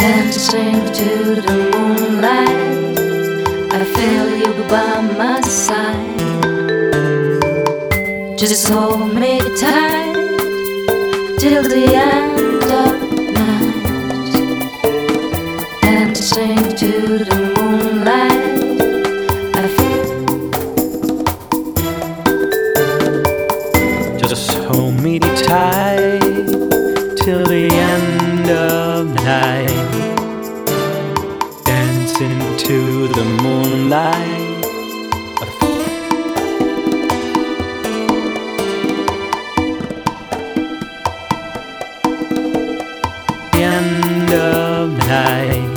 dancing to the moonlight. I feel you by my side. Just hold me tight till the end of night. Dancing to the moonlight. I feel. Just hold me tight till the end of night. Dancing to the moonlight. The end of night.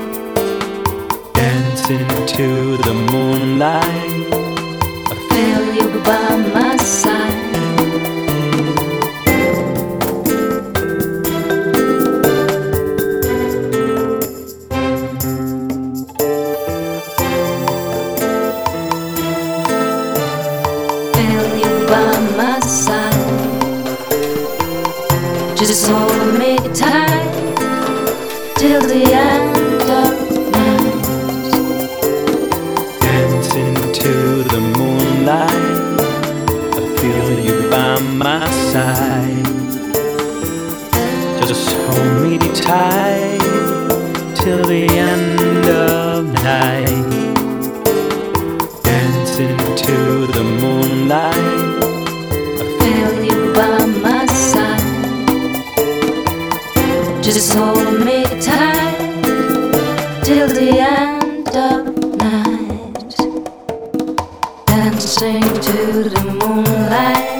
Dancing to the moonlight. I feel you by my side. Feel you by my side. Just hold me tight till the end of night. Dancing to the moonlight. I feel you by my side. Just hold me tight till the end of night. Dancing to the moonlight. I feel you by my side. Just hold me tight till the end of night. Dancing to the moonlight.